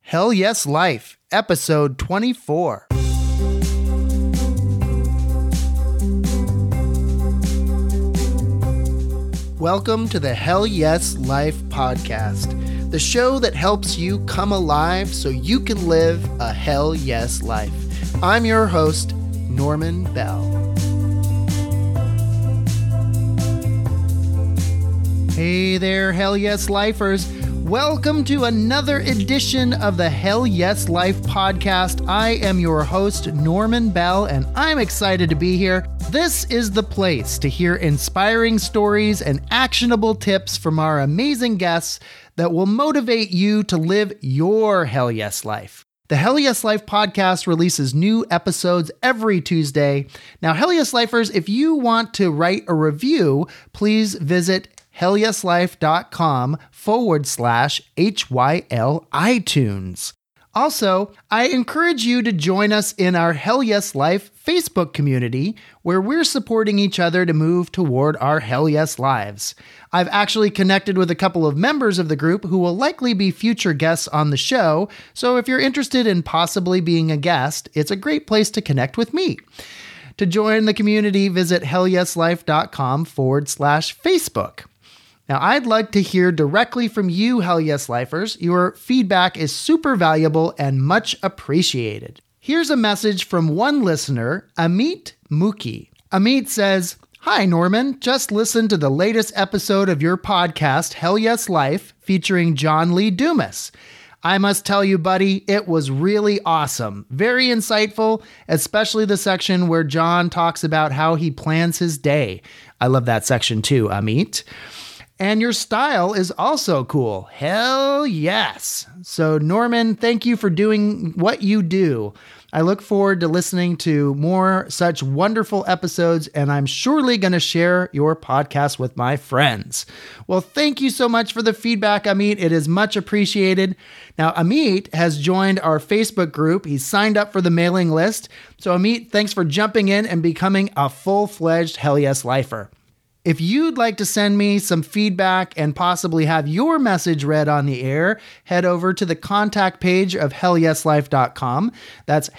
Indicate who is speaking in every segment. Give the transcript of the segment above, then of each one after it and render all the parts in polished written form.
Speaker 1: Hell Yes Life, episode 24. Welcome to the Hell Yes Life podcast, the show that helps you come alive so you can live a Hell Yes life. I'm your host, Norman Bell. Hey there, Hell Yes Lifers. Welcome to another edition of the Hell Yes Life podcast. I am your host, Norman Bell, and I'm excited to be here. This is the place to hear inspiring stories and actionable tips from our amazing guests that will motivate you to live your Hell Yes Life. The Hell Yes Life podcast releases new episodes every Tuesday. Now, Hell Yes Lifers, if you want to write a review, please visit hellyeslife.com/HYL iTunes. Also, I encourage you to join us in our Hell Yes Life Facebook community, where we're supporting each other to move toward our Hell Yes lives. I've actually connected with a couple of members of the group who will likely be future guests on the show, so if you're interested in possibly being a guest, it's a great place to connect with me. To join the community, visit hellyeslife.com/Facebook. Now, I'd like to hear directly from you, Hell Yes Lifers. Your feedback is super valuable and much appreciated. Here's a message from one listener, Amit Muki. Amit says, "Hi, Norman. Just listened to the latest episode of your podcast, Hell Yes Life, featuring John Lee Dumas. I must tell you, buddy, it was really awesome. Very insightful, especially the section where John talks about how he plans his day." I love that section too, Amit. "And your style is also cool. Hell yes." So Norman, thank you for doing what you do. I look forward to listening to more such wonderful episodes, and I'm surely going to share your podcast with my friends. Well, thank you so much for the feedback, Amit. It is much appreciated. Now, Amit has joined our Facebook group. He's signed up for the mailing list. So Amit, thanks for jumping in and becoming a full-fledged Hell Yes Lifer. If you'd like to send me some feedback and possibly have your message read on the air, head over to the contact page of hellyeslife.com. That's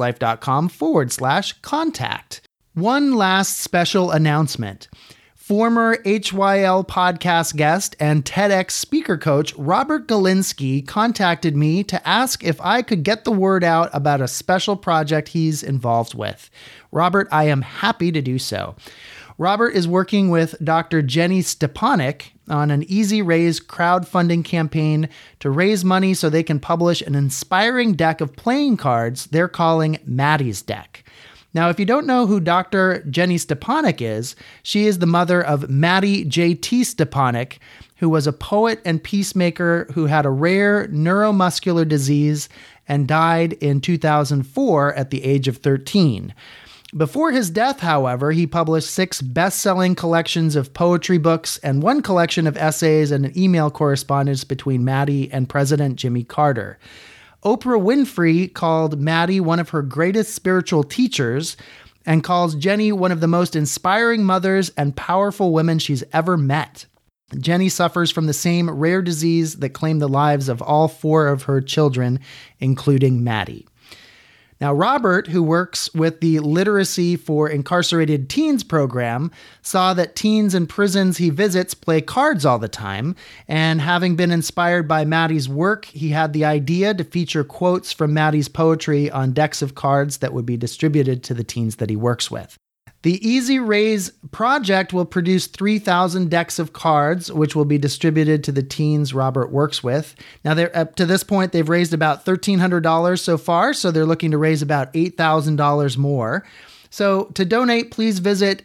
Speaker 1: hellyeslife.com/contact. One last special announcement. Former HYL podcast guest and TEDx speaker coach Robert Galinsky contacted me to ask if I could get the word out about a special project he's involved with. Robert, I am happy to do so. Robert is working with Dr. Jenny Stepanek on an Easy Raise crowdfunding campaign to raise money so they can publish an inspiring deck of playing cards they're calling Maddie's Deck. Now, if you don't know who Dr. Jenny Stepanek is, she is the mother of Maddie J.T. Stepanek, who was a poet and peacemaker who had a rare neuromuscular disease and died in 2004 at the age of 13. Before his death, however, he published 6 best-selling collections of poetry books and 1 collection of essays and an email correspondence between Maddie and President Jimmy Carter. Oprah Winfrey called Maddie one of her greatest spiritual teachers and calls Jenny one of the most inspiring mothers and powerful women she's ever met. Jenny suffers from the same rare disease that claimed the lives of all 4 of her children, including Maddie. Now, Robert, who works with the Literacy for Incarcerated Teens program, saw that teens in prisons he visits play cards all the time, and having been inspired by Maddie's work, he had the idea to feature quotes from Maddie's poetry on decks of cards that would be distributed to the teens that he works with. The Easy Raise project will produce 3,000 decks of cards, which will be distributed to the teens Robert works with. Now, up to this point, they've raised about $1,300 so far, so they're looking to raise about $8,000 more. So to donate, please visit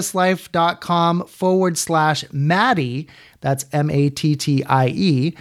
Speaker 1: hellyeslife.com/Maddie. That's MATTIE.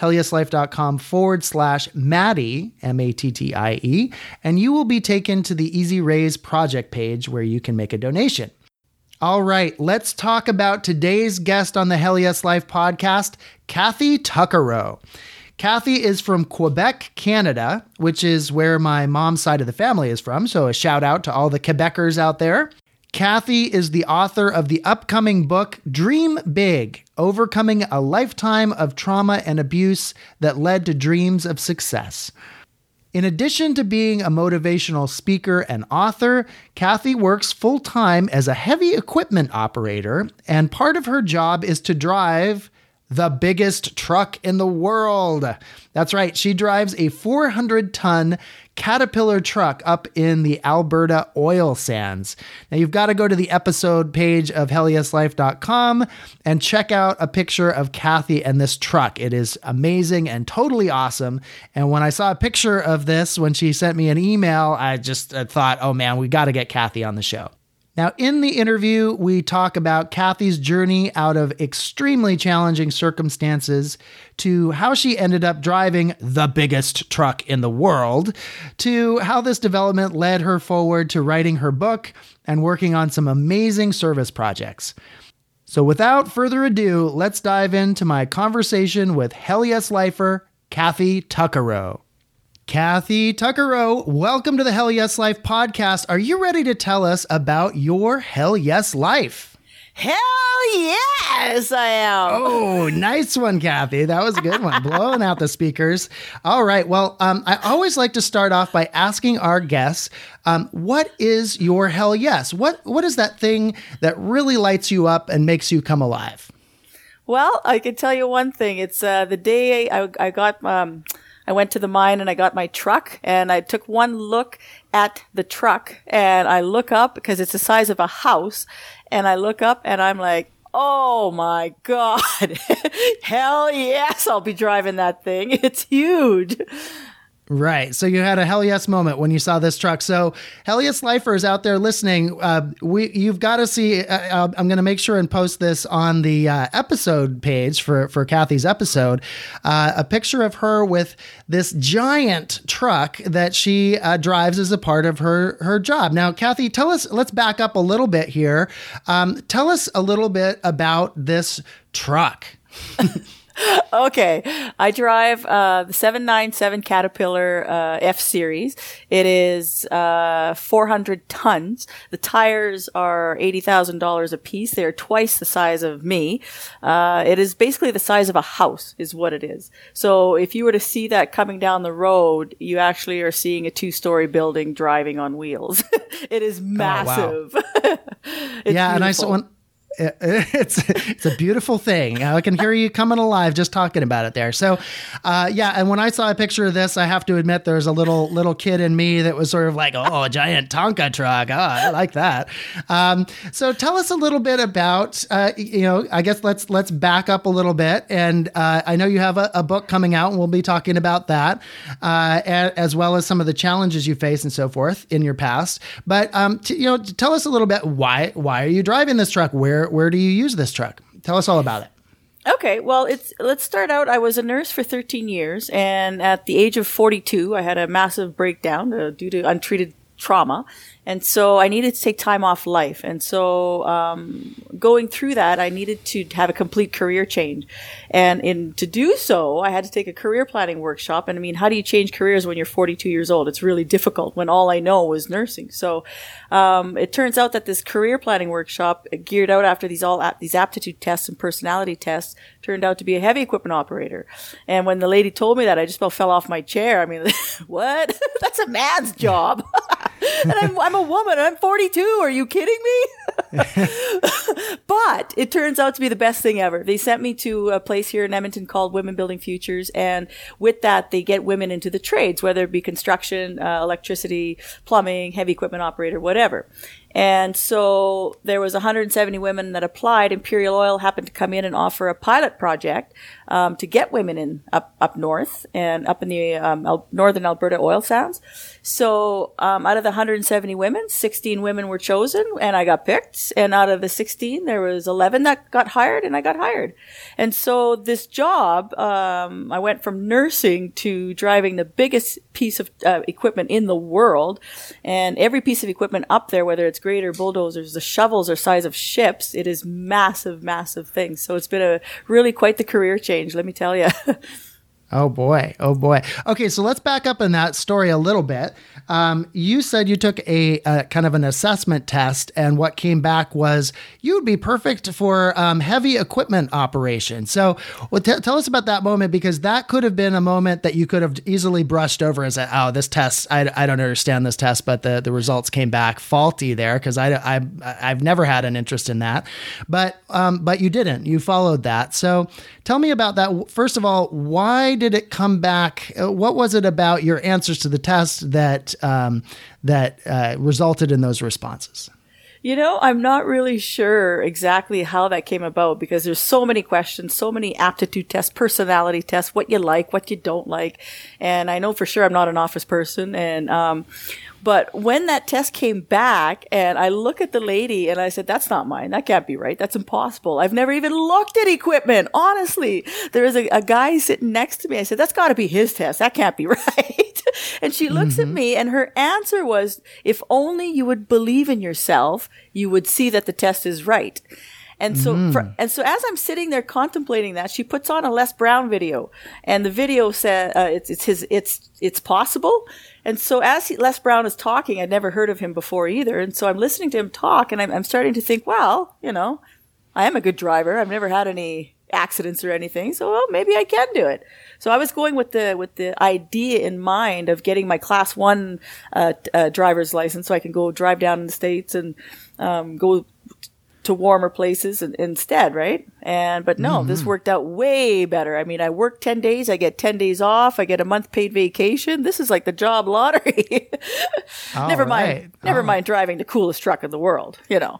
Speaker 1: hellyeslife.com/Maddie, MATTIE. And you will be taken to the Easy Raise project page where you can make a donation. All right, let's talk about today's guest on the Hell Yes Life podcast, Kathy Tuckerow. Kathy is from Quebec, Canada, which is where my mom's side of the family is from. So a shout out to all the Quebecers out there. Kathy is the author of the upcoming book, Dream Big: Overcoming a Lifetime of Trauma and Abuse That Led to Dreams of Success. In addition to being a motivational speaker and author, Kathy works full-time as a heavy equipment operator, and part of her job is to drive the biggest truck in the world. That's right. She drives a 400-ton Caterpillar truck up in the Alberta oil sands. Now, you've got to go to the episode page of hellyeslife.com and check out a picture of Kathy and this truck. It is amazing and totally awesome. And when I saw a picture of this, when she sent me an email, I just thought, oh man, we got to get Kathy on the show. Now, in the interview, we talk about Kathy's journey out of extremely challenging circumstances to how she ended up driving the biggest truck in the world, to how this development led her forward to writing her book and working on some amazing service projects. So without further ado, let's dive into my conversation with Hell Yes Lifer, Kathy Tuccaro. Kathy Tuccaro, welcome to the Hell Yes Life podcast. Are you ready to tell us about your Hell Yes life?
Speaker 2: Hell yes, I am.
Speaker 1: Oh, nice one, Kathy. That was a good one. Blowing out the speakers. All right. Well, I always like to start off by asking our guests, what is your Hell Yes? What is that thing that really lights you up and makes you come alive?
Speaker 2: Well, I can tell you one thing. It's the day I got... I went to the mine and I got my truck and I took one look at the truck and I look up because it's the size of a house and I look up and I'm like, oh my God, hell yes, I'll be driving that thing. It's huge.
Speaker 1: Right. So you had a hell yes moment when you saw this truck. So Hell Yes Lifers out there listening, you've got to see, I'm going to make sure and post this on the episode page for Kathy's episode, a picture of her with this giant truck that she drives as a part of her job. Now, Kathy, let's back up a little bit here. Tell us a little bit about this truck.
Speaker 2: Okay. I drive the 797 Caterpillar F-Series. It is 400 tons. The tires are $80,000 a piece. They're twice the size of me. It is basically the size of a house is what it is. So if you were to see that coming down the road, you actually are seeing a 2-story building driving on wheels. It is massive.
Speaker 1: Oh, wow.
Speaker 2: It's
Speaker 1: yeah.
Speaker 2: beautiful.
Speaker 1: And I saw it's a beautiful thing. I can hear you coming alive just talking about it there. So, and when I saw a picture of this, I have to admit there's a little kid in me that was sort of like, oh, a giant Tonka truck. Oh, I like that. So tell us a little bit about, I guess let's back up a little bit. And I know you have a book coming out, and we'll be talking about that, as well as some of the challenges you face and so forth in your past. But tell us a little bit why are you driving this truck? Where do you use this truck? Tell us all about it.
Speaker 2: Okay, well, let's start out. I was a nurse for 13 years, and at the age of 42, I had a massive breakdown due to untreated trauma. And so I needed to take time off life. And so going through that, I needed to have a complete career change. And to do so, I had to take a career planning workshop. And I mean, how do you change careers when you're 42 years old? It's really difficult when all I know was nursing. So it turns out that this career planning workshop, geared out after these aptitude tests and personality tests, turned out to be a heavy equipment operator. And when the lady told me that, I just about fell off my chair. I mean, what? That's a man's job. And I'm a woman. I'm 42. Are you kidding me? But it turns out to be the best thing ever. They sent me to a place here in Edmonton called Women Building Futures. And with that, they get women into the trades, whether it be construction, electricity, plumbing, heavy equipment operator, whatever. And so there was 170 women that applied. Imperial Oil happened to come in and offer a pilot project to get women in up north and up in the northern Alberta oil sands. So out of the 170 women, 16 women were chosen, and I got picked. And out of the 16, there was 11 that got hired, and I got hired. And so this job, I went from nursing to driving the biggest piece of equipment in the world. And every piece of equipment up there, whether it's grader, bulldozers, the shovels are size of ships. It is massive, massive things. So it's been really quite the career change, let me tell you.
Speaker 1: Oh boy. Oh boy. Okay. So let's back up in that story a little bit. You said you took a kind of an assessment test, and what came back was you would be perfect for heavy equipment operation. So tell us about that moment, because that could have been a moment that you could have easily brushed over and said, oh, this test, I don't understand this test, but the results came back faulty there, because I've never had an interest in that. But you didn't. You followed that. So tell me about that. First of all, why did it come back? What was it about your answers to the test that resulted in those responses?
Speaker 2: I'm not really sure exactly how that came about, because there's so many questions, so many aptitude tests, personality tests, what you like, what you don't like. And I know for sure I'm not an office person. And, but when that test came back and I look at the lady and I said, that's not mine. That can't be right. That's impossible. I've never even looked at equipment. Honestly, there was a guy sitting next to me. I said, that's got to be his test. That can't be right. And she looks at me, and her answer was, if only you would believe in yourself, you would see that the test is right. And so, so as I'm sitting there contemplating that, she puts on a Les Brown video, and the video said, it's possible. And so as Les Brown is talking, I'd never heard of him before either. And so I'm listening to him talk, and I'm starting to think, well, I am a good driver. I've never had any accidents or anything. So, well, maybe I can do it. So I was going with the idea in mind of getting my Class 1 driver's license, so I can go drive down in the States and go to warmer places instead, right? But no, this worked out way better. I mean, I work 10 days, I get 10 days off, I get a month paid vacation. This is like the job lottery. Never mind driving the coolest truck in the world,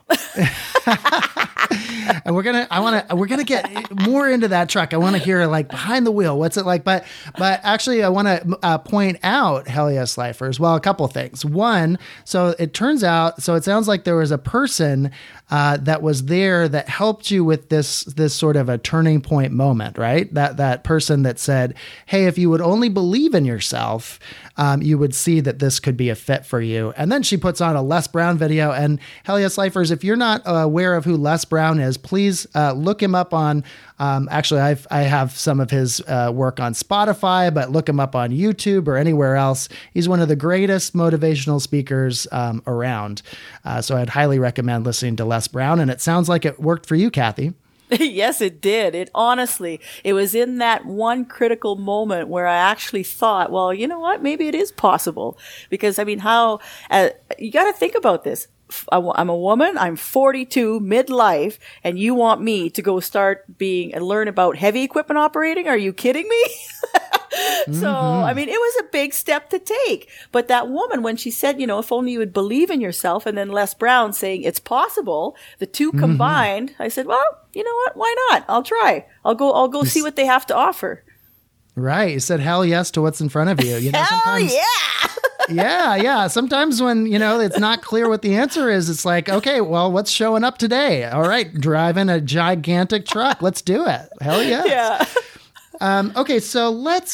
Speaker 1: And we're gonna get more into that truck. I want to hear like behind the wheel. What's it like? But actually, I want to point out, Hell Yes Lifers. Well, a couple things. One, so it turns out, so it sounds like there was a person that was there that helped you with this sort of a turning point moment, right? That person that said, hey, if you would only believe in yourself, you would see that this could be a fit for you. And then she puts on a Les Brown video. And Hell Yes Lifers, if you're not aware of who Les Brown is, please look him up on, actually, I have some of his work on Spotify, but look him up on YouTube or anywhere else. He's one of the greatest motivational speakers around. So I'd highly recommend listening to Les Brown. And it sounds like it worked for you, Kathy.
Speaker 2: Yes, it did. It was in that one critical moment where I actually thought, well, you know what? Maybe it is possible. Because, I mean, you got to think about this. I'm a woman, I'm 42, midlife, and you want me to go start and learn about heavy equipment operating? Are you kidding me? So, I mean, it was a big step to take. But that woman, when she said, if only you would believe in yourself, and then Les Brown saying it's possible, the two combined, I said, well, you know what? Why not? I'll try. I'll go see what they have to offer.
Speaker 1: Right. You said hell yes to what's in front of you.
Speaker 2: Hell yeah.
Speaker 1: Yeah. Sometimes when, it's not clear what the answer is, it's like, okay, well, what's showing up today? All right. Driving a gigantic truck. Let's do it. Hell yes.
Speaker 2: Yeah.
Speaker 1: Okay. So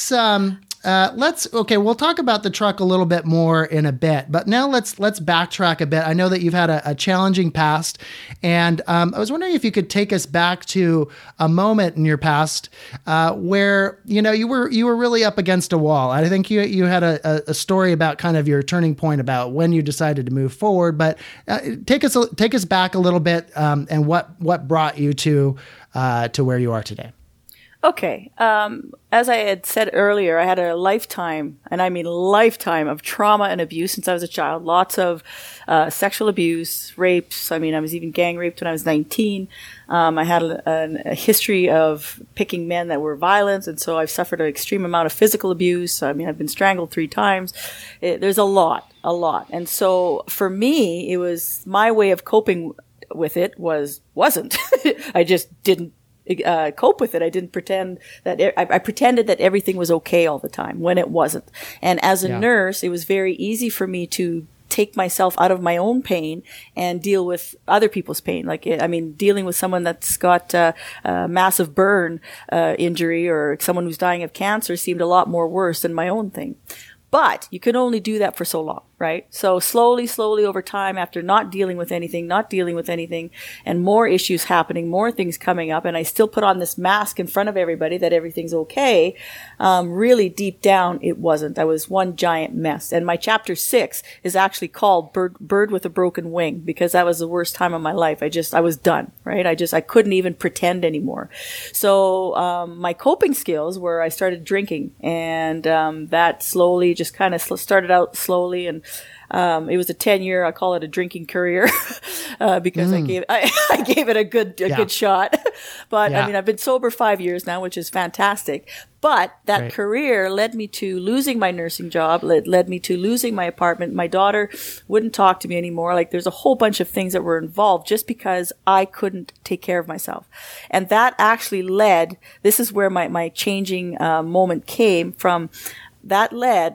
Speaker 1: we'll talk about the truck a little bit more in a bit, but now let's backtrack a bit. I know that you've had a challenging past, and I was wondering if you could take us back to a moment in your past where you were really up against a wall. I think you had a story about kind of your turning point about when you decided to move forward, but take us back a little bit and what brought you to where you are today.
Speaker 2: Okay. As I had said earlier, I had a lifetime, and I mean lifetime, of trauma and abuse since I was a child. Lots of sexual abuse, rapes. I mean, I was even gang raped when I was 19. I had a history of picking men that were violent, and so I've suffered an extreme amount of physical abuse. I mean, I've been strangled 3 times. There's a lot. And so for me, it was my way of coping with it wasn't. I just didn't cope with it. I didn't pretend that I pretended that everything was okay all the time when it wasn't. And as a nurse, it was very easy for me to take myself out of my own pain and deal with other people's pain. Dealing with someone that's got a massive burn injury or someone who's dying of cancer seemed a lot more worse than my own thing. But you can only do that for so long, right? So slowly over time, after not dealing with anything, and more issues happening, more things coming up, and I still put on this mask in front of everybody that everything's okay, really deep down, it wasn't. I was one giant mess. And my chapter 6 is actually called Bird with a Broken Wing, because that was the worst time of my life. I was done, right? I couldn't even pretend anymore. So my coping skills were I started drinking, and that slowly just kind of started out slowly, and it was a 10-year, I call it a drinking career, because I gave it a good shot. But I mean, I've been sober 5 years now, which is fantastic. But that career led me to losing my nursing job, led me to losing my apartment. My daughter wouldn't talk to me anymore. Like, there's a whole bunch of things that were involved just because I couldn't take care of myself. And that actually this is where my changing moment came from. That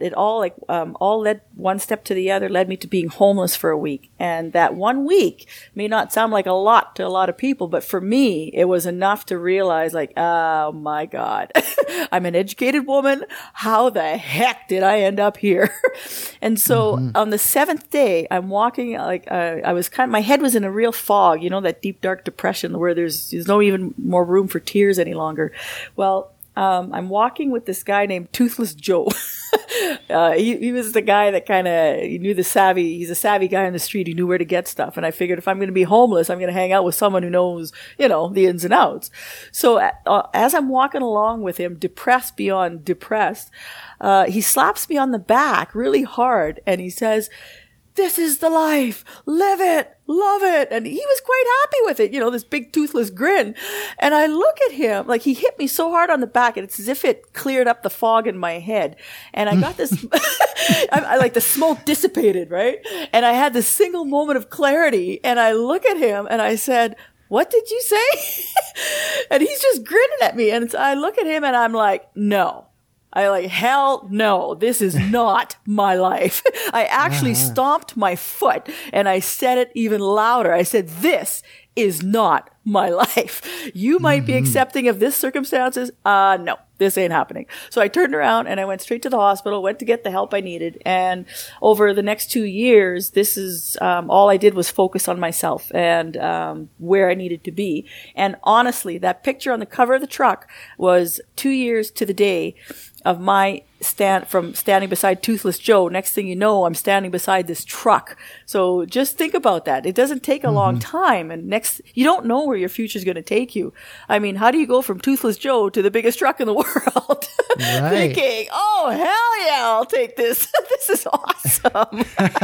Speaker 2: all led one step to the other, led me to being homeless for a week. And that 1 week may not sound like a lot to a lot of people, but for me, it was enough to realize, like, oh my God, I'm an educated woman. How the heck did I end up here? And so on the 7th day, I'm walking, like, my head was in a real fog, that deep, dark depression where there's no even more room for tears any longer. Well, I'm walking with this guy named Toothless Joe. He was the guy that he's a savvy guy on the street. He knew where to get stuff. And I figured if I'm going to be homeless, I'm going to hang out with someone who knows, the ins and outs. So as I'm walking along with him, depressed beyond depressed, he slaps me on the back really hard. And he says, "This is the life. Live it. Love it." And he was quite happy with it, this big toothless grin. And I look at him, like, he hit me so hard on the back, and it's as if it cleared up the fog in my head. And I got this, I like the smoke dissipated, right? And I had this single moment of clarity. And I look at him and I said, "What did you say?" And he's just grinning at me. And I look at him and I'm like, no. Hell no, this is not my life. I actually stomped my foot and I said it even louder. I said, "This is not my life. You might be accepting of this circumstances. No, this ain't happening." So I turned around and I went straight to the hospital, went to get the help I needed. And over the next 2 years, this is, all I did was focus on myself and, where I needed to be. And honestly, that picture on the cover of the truck was 2 years to the day of my standing beside Toothless Joe. Next thing you know, I'm standing beside this truck. So just think about that. It doesn't take a long time. And you don't know where your future is going to take you. I mean, how do you go from Toothless Joe to the biggest truck in the world?
Speaker 1: Right.
Speaker 2: Thinking, oh, hell yeah, I'll take this. This is awesome.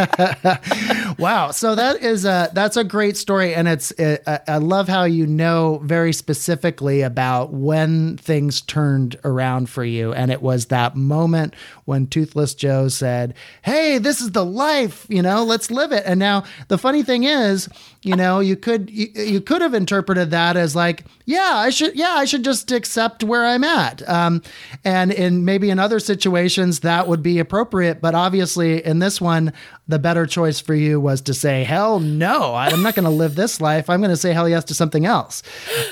Speaker 1: Wow. So that's a great story. And I love how very specifically about when things turned around for you. And it was that moment when Toothless Joe said, "Hey, this is the life, let's live it." And now the funny thing is, you could have interpreted that as like, I should just accept where I'm at. And maybe in other situations that would be appropriate. But obviously in this one, the better choice for you was to say, "Hell no, I'm not going to live this life. I'm going to say hell yes to something else."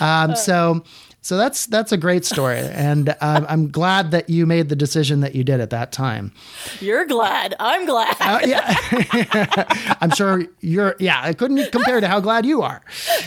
Speaker 1: So that's a great story. And I'm glad that you made the decision that you did at that time.
Speaker 2: You're glad. I'm glad.
Speaker 1: Yeah. I'm sure I couldn't compare to how glad you are.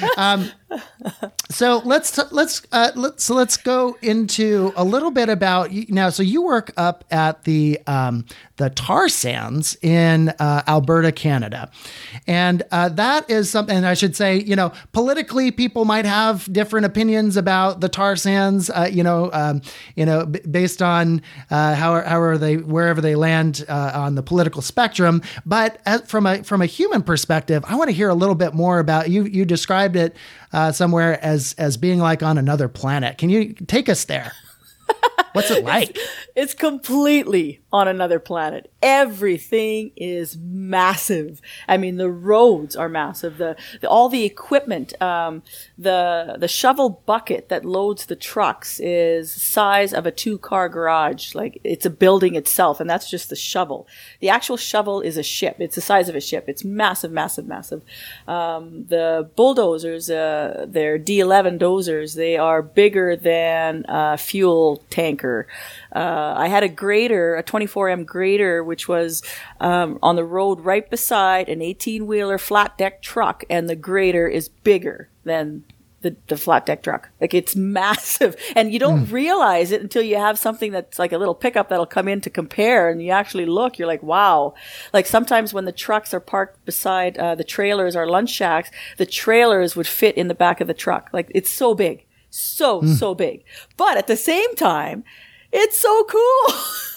Speaker 1: So let's go into a little bit about now. So you work up at the tar sands in Alberta, Canada, and that is something. And I should say, politically, people might have different opinions about the tar sands. Based on wherever they land on the political spectrum. But from a human perspective, I want to hear a little bit more about you. You described it somewhere as being like on another planet. Can you take us there? What's it like?
Speaker 2: It's completely on another planet. Everything is massive. I mean, the roads are massive. All the equipment, the shovel bucket that loads the trucks is the size of a 2-car garage. Like, it's a building itself, and that's just the shovel. The actual shovel is a ship. It's the size of a ship. It's massive, massive, massive. The bulldozers, they're D11 dozers. They are bigger than a fuel tanker. I had a 20 24M grader, which was on the road right beside an 18-wheeler flat deck truck, and the grader is bigger than the flat deck truck. Like, it's massive, and you don't realize it until you have something that's like a little pickup that'll come in to compare, and you actually look, you're like, wow. Like, sometimes when the trucks are parked beside the trailers or lunch shacks, the trailers would fit in the back of the truck. Like, it's so big. So big. But at the same time, it's so cool.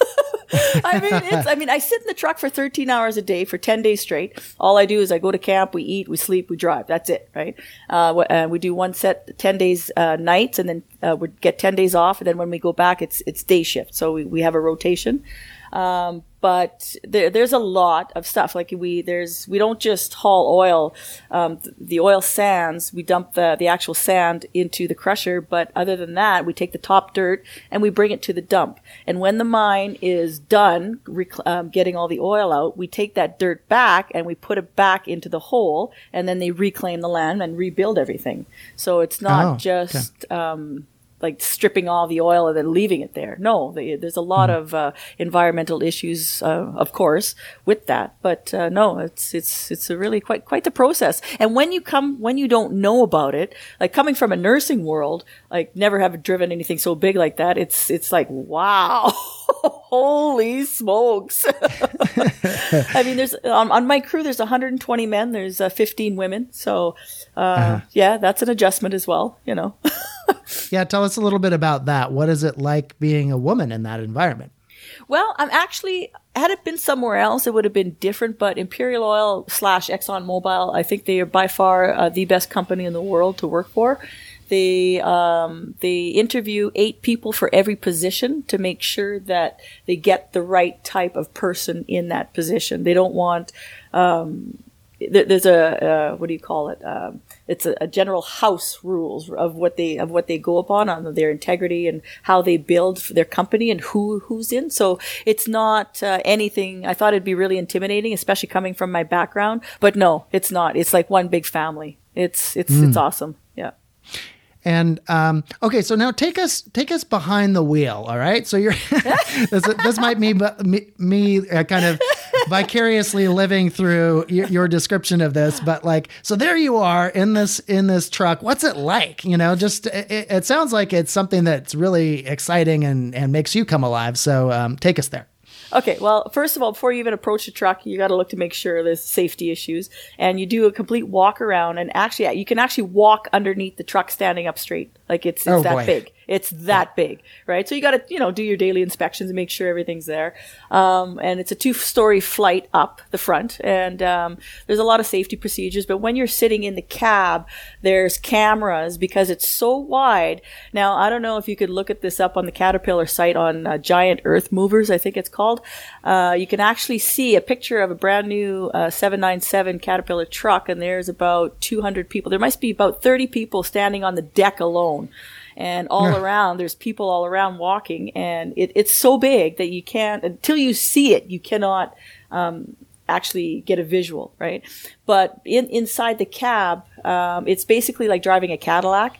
Speaker 2: I mean, I sit in the truck for 13 hours a day for 10 days straight. All I do is I go to camp, we eat, we sleep, we drive. That's it, right? We do one set, 10 days, nights, and then, we get 10 days off. And then when we go back, it's day shift. So we have a rotation. But there's a lot of stuff. Like we don't just haul oil, the oil sands, we dump the actual sand into the crusher. But other than that, we take the top dirt and we bring it to the dump. And when the mine is done, getting all the oil out, we take that dirt back and we put it back into the hole, and then they reclaim the land and rebuild everything. So it's not like stripping all the oil and then leaving it there. No, there's a lot of environmental issues, of course, with that. But no, it's a really quite the process. And when you don't know about it, like coming from a nursing world, like never have driven anything so big like that. It's like, wow, holy smokes. I mean, there's on my crew, there's 120 men, there's 15 women. So yeah, that's an adjustment as well, you know.
Speaker 1: Yeah, tell us a little bit about that. What is it like being a woman in that environment?
Speaker 2: Well, had it been somewhere else, it would have been different, but Imperial Oil / ExxonMobil, I think they are by far the best company in the world to work for. They interview 8 people for every position to make sure that they get the right type of person in that position. They don't want, there's a what do you call it? It's a general house rules of what they go upon on their integrity and how they build their company and who's in. So it's not anything. I thought it'd be really intimidating, especially coming from my background. But no, it's not. It's like one big family. It's awesome. Yeah.
Speaker 1: And okay, so now take us behind the wheel. All right, so you're this might be me kind of vicariously living through your description of this, but like, so there you are in this truck. What's it like? You know, just it sounds like it's something that's really exciting and makes you come alive. So take us there.
Speaker 2: Okay, well, first of all, before you even approach the truck, you got to look to make sure there's safety issues. And you do a complete walk around, and actually, you can actually walk underneath the truck standing up straight. Like it's that big. It's that big, right? So you got to, do your daily inspections and make sure everything's there. And it's a 2-story flight up the front, and there's a lot of safety procedures. But when you're sitting in the cab, there's cameras because it's so wide. Now, I don't know if you could look at this up on the Caterpillar site on Giant Earth Movers, I think it's called. You can actually see a picture of a brand new 797 Caterpillar truck, and there's about 200 people. There must be about 30 people standing on the deck alone. And all around, there's people all around walking, and it's so big that you can't, until you see it, you cannot actually get a visual, right? But inside the cab, it's basically like driving a Cadillac.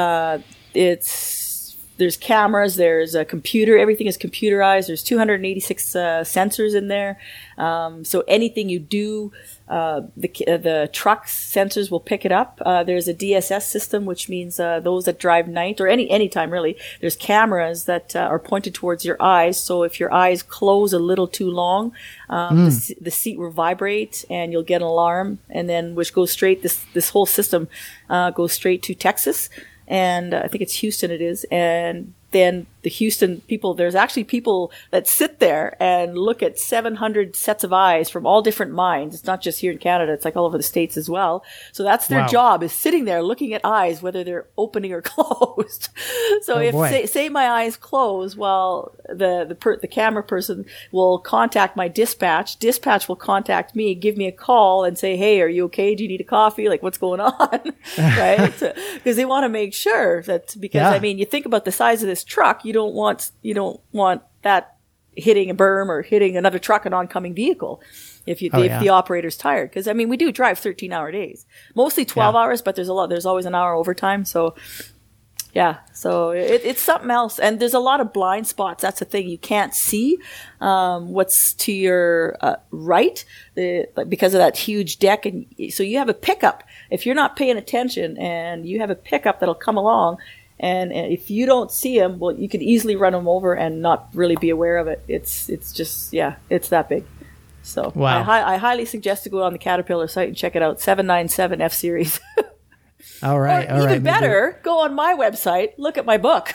Speaker 2: There's cameras, there's a computer, everything is computerized. There's 286 sensors in there. So anything you do, the truck's sensors will pick it up. There's a DSS system, which means those that drive night or any time really. There's cameras that are pointed towards your eyes. So if your eyes close a little too long, the seat will vibrate and you'll get an alarm, and then which goes straight. This whole system goes straight to Texas. And I think it's Houston it is. And then the Houston people, there's actually people that sit there and look at 700 sets of eyes from all different mines. It's not just here in Canada. It's like all over the States as well. So that's their job, is sitting there looking at eyes, whether they're opening or closed. So say my eyes close, well, the camera person will contact my dispatch. Dispatch will contact me, give me a call and say, hey, are you okay? Do you need a coffee? Like, what's going on? Right? Because they want to make sure that, because I mean, you think about the size of this truck, you don't want that hitting a berm or hitting another truck, an oncoming vehicle, if the operator's tired. Because I mean, we do drive 13-hour days, mostly 12 hours, but there's always an hour overtime. So Yeah, so it's something else, and there's a lot of blind spots. That's the thing, you can't see what's to your right because of that huge deck, and so you have a pickup. If you're not paying attention, and you have a pickup that'll come along, and if you don't see him, well, you could easily run him over and not really be aware of it. It's just it's that big. So
Speaker 1: wow.
Speaker 2: I highly suggest to go on the Caterpillar site and check it out. 797 F Series.
Speaker 1: All right.
Speaker 2: Or even better, go on my website, look at my book.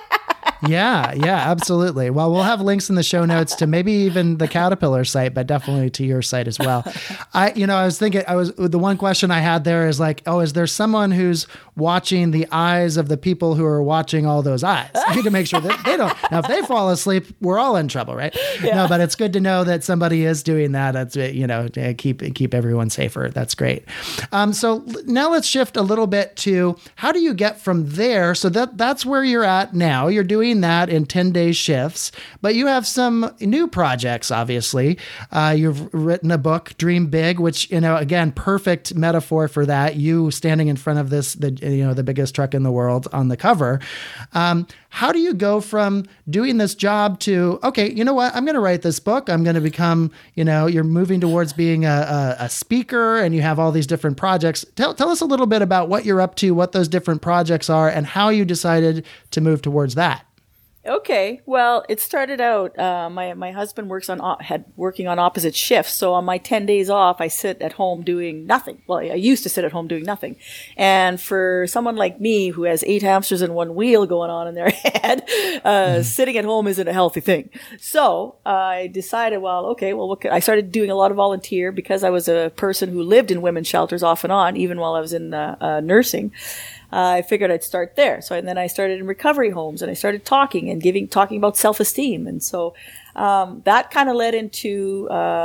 Speaker 1: Yeah, absolutely. Well, we'll have links in the show notes to maybe even the Caterpillar site, but definitely to your site as well. I was thinking, the one question I had there is like, is there someone who's watching the eyes of the people who are watching all those eyes? You need to make sure that they don't. Now, if they fall asleep, we're all in trouble, right? Yeah. No, but it's good to know that somebody is doing that. That's, to keep everyone safer. That's great. So now let's shift a little bit to how do you get from there? So that's where you're at now. You're doing that in 10-day shifts, but you have some new projects, obviously. You've written a book, Dream Big, which, again, perfect metaphor for that. You standing in front of the biggest truck in the world on the cover. How do you go from doing this job to, okay, you know what? I'm going to write this book. I'm going to become, you're moving towards being a speaker, and you have all these different projects. Tell us a little bit about what you're up to, what those different projects are, and how you decided to move towards that.
Speaker 2: Okay, well, it started out, my husband working on opposite shifts, so on my 10 days off, I sit at home doing nothing. Well, I used to sit at home doing nothing. And for someone like me who has 8 hamsters and 1 wheel going on in their head, sitting at home isn't a healthy thing. So I decided, I started doing a lot of volunteer because I was a person who lived in women's shelters off and on, even while I was in nursing. I figured I'd start there. So, and then I started in recovery homes, and I started talking about self-esteem. And so, that kind of led into,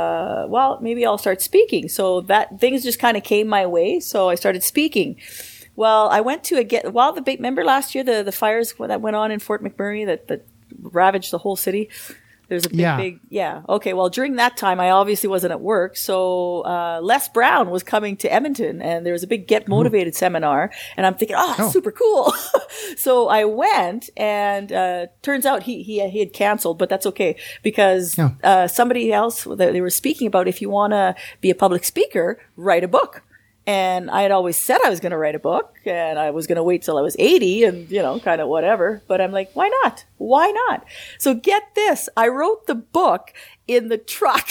Speaker 2: maybe I'll start speaking. So that things just kind of came my way. So I started speaking. Well, I went to remember last year, the fires that went on in Fort McMurray that ravaged the whole city. There's a big. Okay. Well, during that time, I obviously wasn't at work. So, Les Brown was coming to Edmonton, and there was a big Get Motivated seminar, and I'm thinking, super cool. So I went, and, turns out he had canceled, but that's okay because, somebody else, they were speaking about, if you want to be a public speaker, write a book. And I had always said I was going to write a book, and I was going to wait till I was 80 and, kind of whatever. But I'm like, why not? Why not? So get this. I wrote the book in the truck.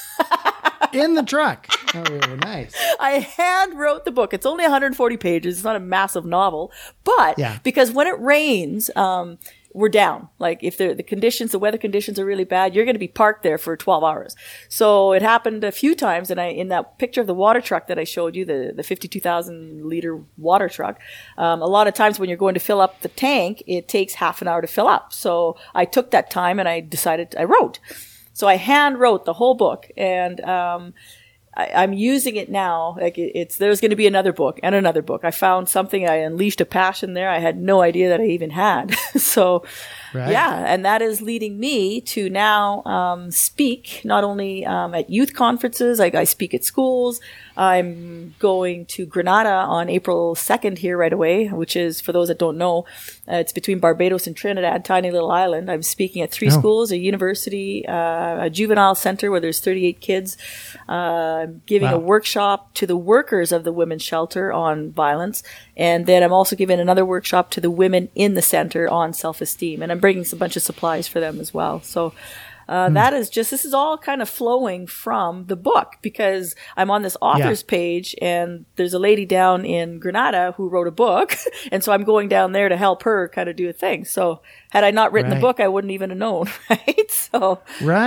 Speaker 1: In the truck. Oh, nice.
Speaker 2: I hand wrote the book. It's only 140 pages. It's not a massive novel. But because when it rains, we're down. Like if the weather conditions are really bad, you're going to be parked there for 12 hours. So it happened a few times. And in that picture of the water truck that I showed you, the 52,000 liter water truck, a lot of times when you're going to fill up the tank, it takes half an hour to fill up. So I took that time and I decided I wrote. So I hand wrote the whole book, and, I'm using it now. Like there's going to be another book and another book. I found something. I unleashed a passion there. I had no idea that I even had. So, and that is leading me to now speak not only at youth conferences. I speak at schools. I'm going to Grenada on April 2nd here right away, which is, for those that don't know, it's between Barbados and Trinidad, tiny little island. I'm speaking at 3 schools, a university, a juvenile center where there's 38 kids. I'm giving a workshop to the workers of the women's shelter on violence. And then I'm also giving another workshop to the women in the center on self-esteem. And I'm bringing a bunch of supplies for them as well. So this is all kind of flowing from the book, because I'm on this author's page, and there's a lady down in Grenada who wrote a book. And so I'm going down there to help her kind of do a thing. So had I not written the book, I wouldn't even have known. Right. So.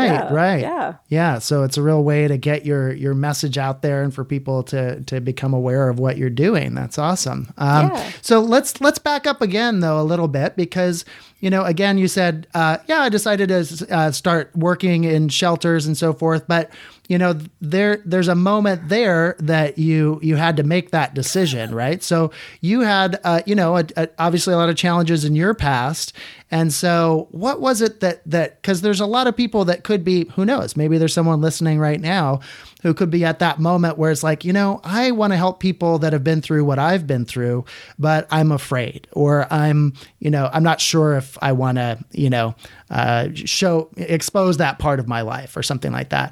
Speaker 1: Yeah. So it's a real way to get your message out there and for people to become aware of what you're doing. That's awesome. So let's back up again though, a little bit, because, again, you said, I decided to start start working in shelters and so forth. But, there's a moment there that you had to make that decision, right? So you had, obviously a lot of challenges in your past. And so what was it that, cause there's a lot of people that could be, who knows, maybe there's someone listening right now who could be at that moment where it's like, I want to help people that have been through what I've been through, but I'm afraid, or I'm not sure if I want to, expose that part of my life or something like that.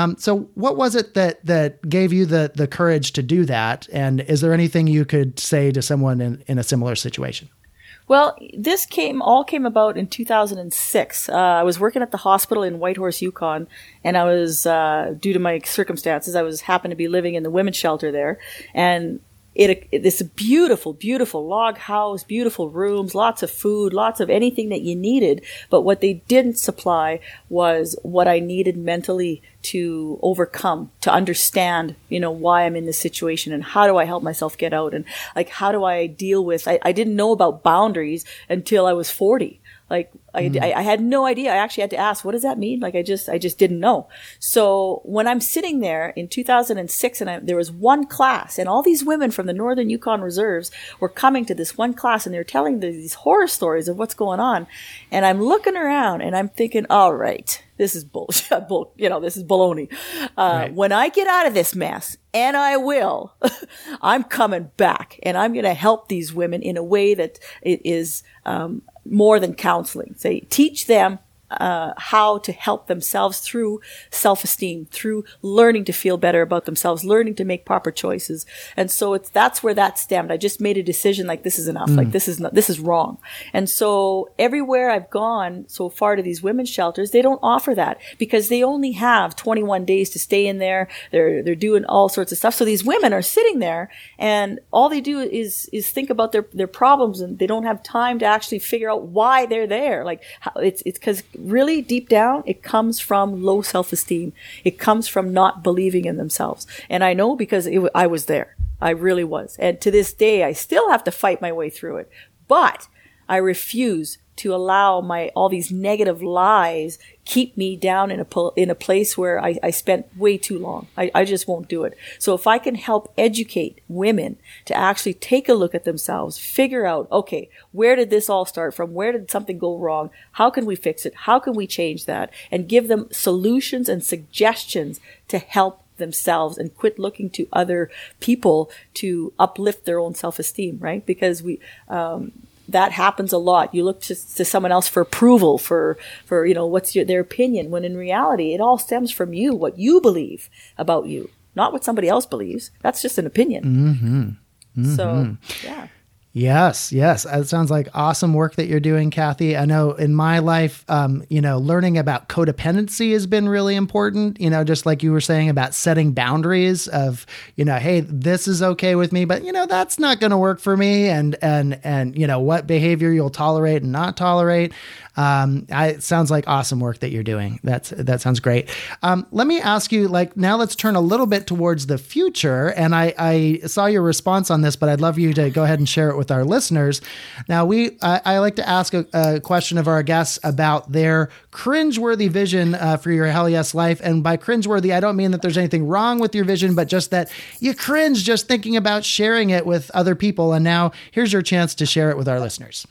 Speaker 1: So what was it that gave you the courage to do that? And is there anything you could say to someone in a similar situation?
Speaker 2: Well, this all came about in 2006. I was working at the hospital in Whitehorse, Yukon, and I was, due to my circumstances, happened to be living in the women's shelter there. And it's a beautiful, beautiful log house, beautiful rooms, lots of food, lots of anything that you needed. But what they didn't supply was what I needed mentally to overcome, to understand, why I'm in this situation and how do I help myself get out, and like, how do I deal with, I didn't know about boundaries until I was 40. Like I had no idea. I actually had to ask, what does that mean? Like I just didn't know. So when I'm sitting there in 2006 and there was one class, and all these women from the Northern Yukon Reserves were coming to this one class, and they were telling these horror stories of what's going on. And I'm looking around and I'm thinking, all right, this is bullshit. This is baloney. Right. When I get out of this mess, and I will, I'm coming back, and I'm going to help these women in a way that it is, more than counseling. Say, teach them how to help themselves through self-esteem, through learning to feel better about themselves, learning to make proper choices. And so that's where that stemmed. I just made a decision, like, this is enough. Like, this is wrong. And so everywhere I've gone so far to these women's shelters, they don't offer that because they only have 21 days to stay in there. They're doing all sorts of stuff. So these women are sitting there, and all they do is think about their problems, and they don't have time to actually figure out why they're there. Like, it's because really deep down, it comes from low self-esteem. It comes from not believing in themselves. And I know because I was there. I really was. And to this day, I still have to fight my way through it. But I refuse to allow all these negative lies keep me down in a place where I spent way too long. I just won't do it. So if I can help educate women to actually take a look at themselves, figure out, okay, where did this all start from? Where did something go wrong? How can we fix it? How can we change that? And give them solutions and suggestions to help themselves, and quit looking to other people to uplift their own self-esteem, right? Because that happens a lot. You look to someone else for approval, for what's their opinion, when in reality, it all stems from you, what you believe about you, not what somebody else believes. That's just an opinion.
Speaker 1: Mm-hmm. Mm-hmm.
Speaker 2: So, yeah.
Speaker 1: Yes. It sounds like awesome work that you're doing, Kathy. I know in my life, learning about codependency has been really important, just like you were saying about setting boundaries of, hey, this is okay with me, but that's not going to work for me. And what behavior you'll tolerate and not tolerate. It sounds like awesome work that you're doing. That sounds great. Let me ask you, now let's turn a little bit towards the future. And I saw your response on this, but I'd love you to go ahead and share it with our listeners. Now, I like to ask a question of our guests about their cringeworthy vision for your Hell Yes life. And by cringeworthy, I don't mean that there's anything wrong with your vision, but just that you cringe just thinking about sharing it with other people. And now here's your chance to share it with our listeners.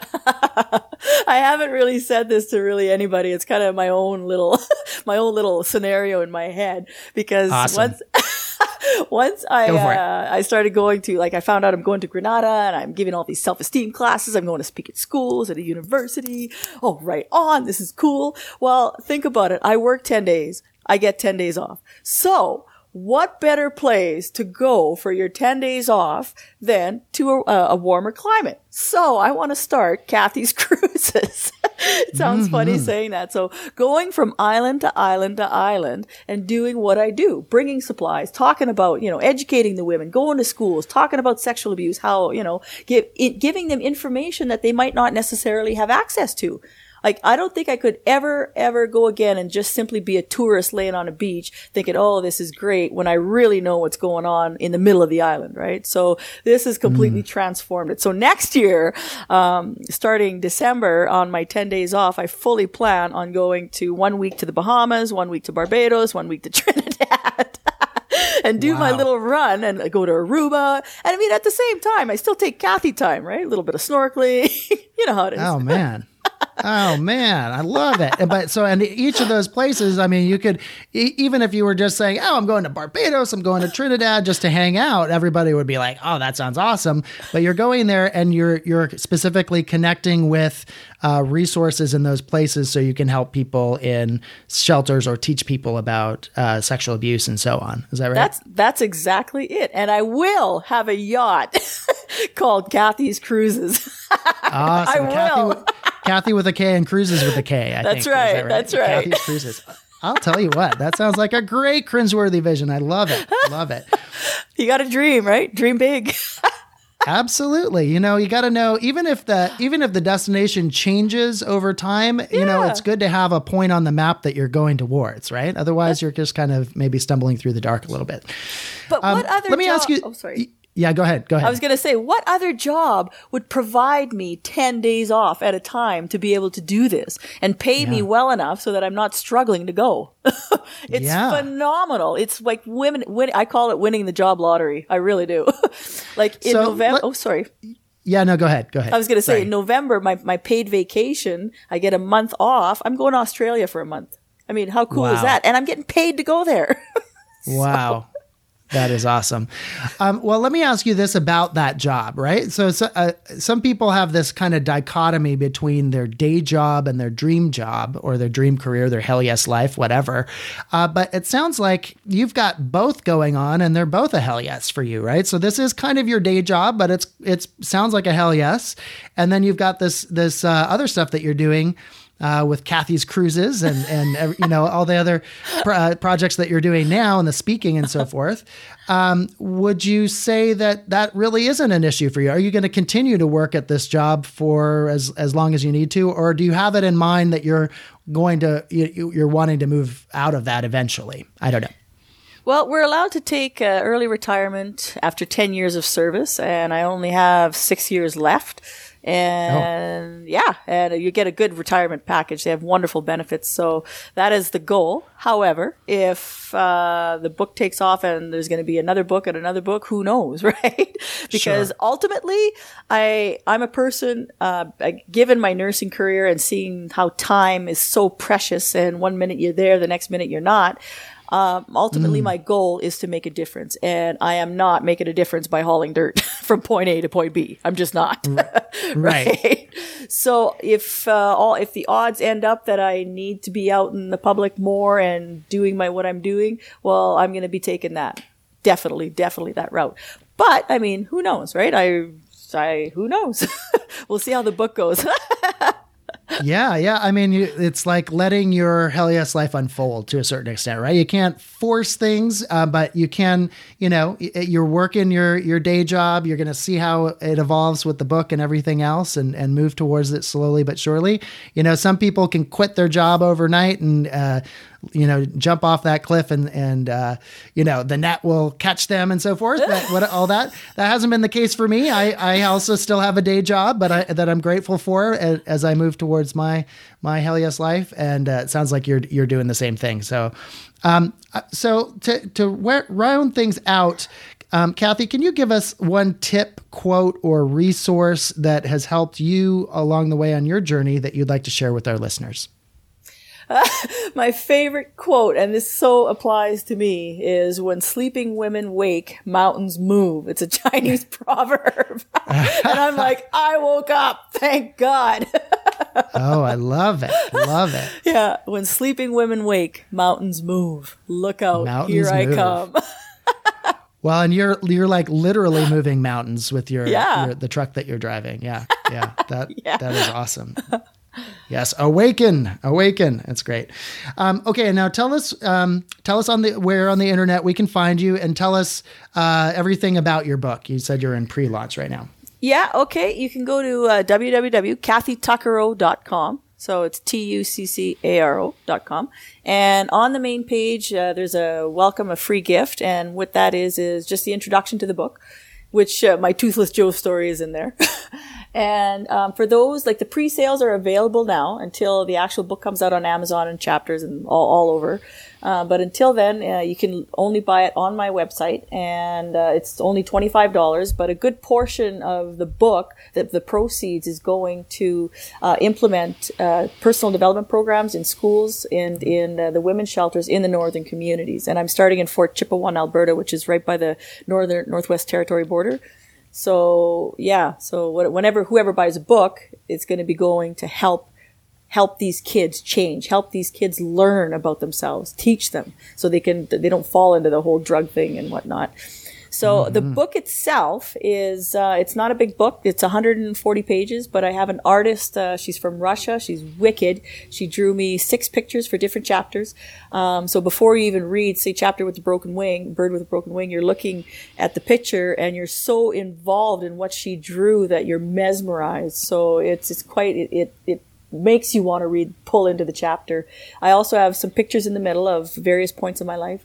Speaker 2: I haven't really said this to really anybody. It's kind of my own little scenario in my head, because
Speaker 1: awesome.
Speaker 2: once I started going to, I found out I'm going to Granada, and I'm giving all these self-esteem classes. I'm going to speak at schools, at a university. Oh, right on. This is cool. Well, think about it. I work 10 days. I get 10 days off. So what better place to go for your 10 days off than to a warmer climate? So I want to start Kathy's Cruises. It sounds funny saying that. So going from island to island to island and doing what I do, bringing supplies, talking about, educating the women, going to schools, talking about sexual abuse, how, giving them information that they might not necessarily have access to. Like, I don't think I could ever go again and just simply be a tourist laying on a beach thinking, oh, this is great, when I really know what's going on in the middle of the island, right? So this has completely transformed it. So next year, starting December, on my 10 days off, I fully plan on going to 1 week to the Bahamas, 1 week to Barbados, 1 week to Trinidad. And do my little run and go to Aruba. And I mean, at the same time, I still take Kathy time, right? A little bit of snorkeling. You know how it is.
Speaker 1: Oh, man. Oh, man. I love it. But so, and each of those places, I mean, you could, even if you were just saying, oh, I'm going to Barbados, I'm going to Trinidad just to hang out, everybody would be like, oh, that sounds awesome. But you're going there and you're specifically connecting with resources in those places so you can help people in shelters or teach people about sexual abuse and so on. Is that right?
Speaker 2: That's exactly it. And I will have a yacht called Kathy's Cruises.
Speaker 1: Awesome.
Speaker 2: I will.
Speaker 1: Kathy with a K and Cruises with a K, I
Speaker 2: That's
Speaker 1: think.
Speaker 2: right.
Speaker 1: Is that
Speaker 2: That's right.
Speaker 1: Kathy's Cruises. I'll tell you what, that sounds like a great cringeworthy vision. I love it. Love it.
Speaker 2: You got to dream, right? Dream big.
Speaker 1: Absolutely. You know, you got to know, even if the destination changes over time, you know, it's good to have a point on the map that you're going towards, right? Otherwise, you're just kind of maybe stumbling through the dark a little bit.
Speaker 2: But what other
Speaker 1: let me ask you.
Speaker 2: Oh, sorry.
Speaker 1: Yeah, go ahead.
Speaker 2: I was going to say, what other job would provide me 10 days off at a time to be able to do this and pay me well enough so that I'm not struggling to go? It's phenomenal. It's like I call it winning the job lottery. I really do. Like in November. Sorry.
Speaker 1: Yeah, no, go ahead.
Speaker 2: I was going to say, in November, my paid vacation, I get a month off. I'm going to Australia for a month. I mean, how cool is that? And I'm getting paid to go there.
Speaker 1: Wow. That is awesome. Well, let me ask you this about that job, right? So some people have this kind of dichotomy between their day job and their dream job or their dream career, their hell yes life, whatever. But it sounds like you've got both going on and they're both a hell yes for you, right? So this is kind of your day job, but it sounds like a hell yes. And then you've got this other stuff that you're doing with Kathy's Cruises and you know, all the other projects that you're doing now and the speaking and so forth. Would you say that really isn't an issue for you? Are you going to continue to work at this job for as long as you need to, or do you have it in mind that you're wanting to move out of that eventually? I don't know.
Speaker 2: Well, we're allowed to take early retirement after 10 years of service, and I only have 6 years left. And and you get a good retirement package. They have wonderful benefits. So that is the goal. However, if the book takes off and there's going to be another book and another book, who knows, right? Because ultimately, I'm a person, given my nursing career and seeing how time is so precious and 1 minute you're there, the next minute you're not. Ultimately, my goal is to make a difference, and I am not making a difference by hauling dirt from point A to point B. I'm just not. Right. So if the odds end up that I need to be out in the public more and doing what I'm doing, well, I'm going to be taking that. Definitely that route. But I mean, who knows, right? Who knows? We'll see how the book goes.
Speaker 1: Yeah. I mean, it's like letting your hell yes life unfold to a certain extent, right? You can't force things, but you can, you know, you're working your day job. You're going to see how it evolves with the book and everything else and move towards it slowly but surely. You know, some people can quit their job overnight and, you know, jump off that cliff and you know, the net will catch them and so forth. That hasn't been the case for me. I also still have a day job, but that I'm grateful for as I move towards my hell yes life. And it sounds like you're doing the same thing. So, to round things out, Kathy, can you give us one tip, quote, or resource that has helped you along the way on your journey that you'd like to share with our listeners?
Speaker 2: My favorite quote, and this so applies to me, is when sleeping women wake, mountains move. It's a Chinese proverb. And I'm like, I woke up. Thank God.
Speaker 1: Oh, I love it. Love it.
Speaker 2: Yeah. When sleeping women wake, mountains move. Look out. Mountains Here move. I come.
Speaker 1: Well, and you're like literally moving mountains with the truck that you're driving. Yeah. That is awesome. Yes, awaken. That's great. Okay, now tell us where on the internet we can find you, and tell us everything about your book. You said you're in pre-launch right now.
Speaker 2: Yeah, okay. You can go to www.kathytuckero.com. So it's tuccaro.com. And on the main page, there's a free gift. And what that is just the introduction to the book, which my Toothless Joe story is in there. And for those, like the pre-sales are available now until the actual book comes out on Amazon and Chapters and all over. But until then, you can only buy it on my website, and it's only $25. But a good portion of the book, the proceeds, is going to implement personal development programs in schools and in the women's shelters in the northern communities. And I'm starting in Fort Chipewyan, Alberta, which is right by the Northwest Territory border. So yeah, whoever buys a book, it's going to be going to help these kids change, help these kids learn about themselves, teach them so they don't fall into the whole drug thing and whatnot. So the book itself is, it's not a big book. It's 140 pages, but I have an artist. She's from Russia. She's wicked. She drew me 6 pictures for different chapters. So before you even read, say, chapter with the broken wing, bird with a broken wing, you're looking at the picture and you're so involved in what she drew that you're mesmerized. So it's quite, it makes you want to pull into the chapter. I also have some pictures in the middle of various points in my life.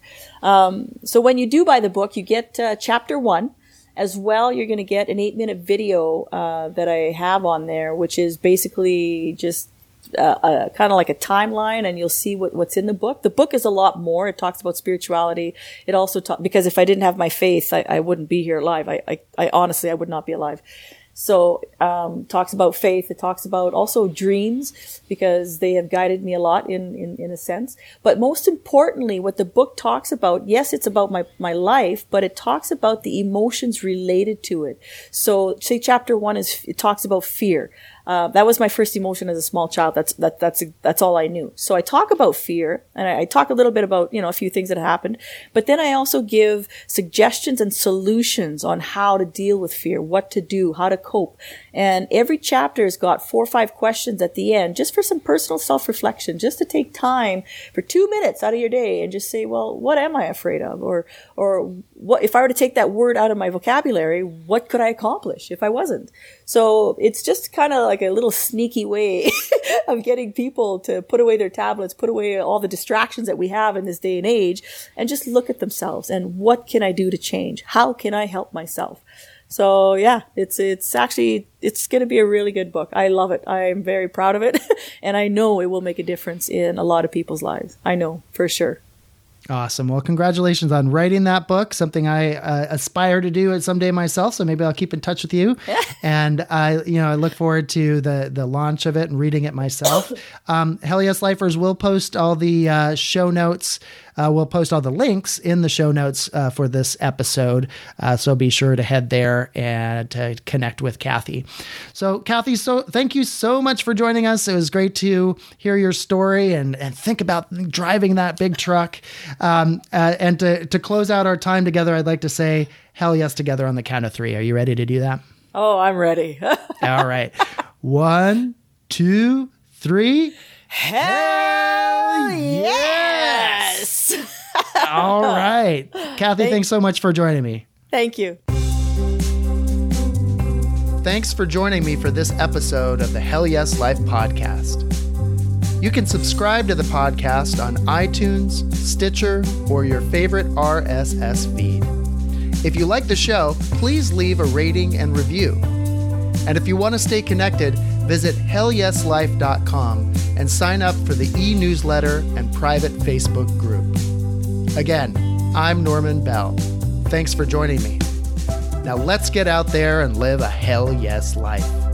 Speaker 2: So when you do buy the book, you get chapter 1. As well, you're going to get an 8-minute video that I have on there, which is basically just kind of like a timeline, and you'll see what's in the book. The book is a lot more. It talks about spirituality. It also because if I didn't have my faith, I wouldn't be here alive. I honestly, I would not be alive. So, talks about faith. It talks about also dreams, because they have guided me a lot in a sense. But most importantly, what the book talks about, yes, it's about my life, but it talks about the emotions related to it. So say chapter 1 it talks about fear. That was my first emotion as a small child. That's all I knew. So I talk about fear, and I talk a little bit about, a few things that happened, but then I also give suggestions and solutions on how to deal with fear, what to do, how to cope. And every chapter has got 4 or 5 questions at the end, just for some personal self-reflection, just to take time for 2 minutes out of your day and just say, well, what am I afraid of? Or what, if I were to take that word out of my vocabulary, what could I accomplish if I wasn't? So it's just kind of like a little sneaky way of getting people to put away their tablets, put away all the distractions that we have in this day and age, and just look at themselves and what can I do to change? How can I help myself? So yeah, it's going to be a really good book. I love it. I'm very proud of it. And I know it will make a difference in a lot of people's lives. I know for sure.
Speaker 1: Awesome. Well, congratulations on writing that book, something I aspire to do someday myself. So maybe I'll keep in touch with you. And I look forward to the launch of it and reading it myself. Hell Yes Lifers will post all the show notes. We'll post all the links in the show notes for this episode. So be sure to head there and to connect with Kathy. So Kathy, thank you so much for joining us. It was great to hear your story and think about driving that big truck. And to close out our time together, I'd like to say hell yes together on the count of 3. Are you ready to do that?
Speaker 2: Oh, I'm ready.
Speaker 1: All right. 1, 2, 3.
Speaker 2: Hell yes!
Speaker 1: All right. Kathy, thanks so much for joining me.
Speaker 2: Thank you.
Speaker 1: Thanks for joining me for this episode of the Hell Yes Life podcast. You can subscribe to the podcast on iTunes, Stitcher, or your favorite RSS feed. If you like the show, please leave a rating and review. And if you want to stay connected, visit hellyeslife.com and sign up for the e-newsletter and private Facebook group. Again, I'm Norman Bell. Thanks for joining me. Now let's get out there and live a hell yes life.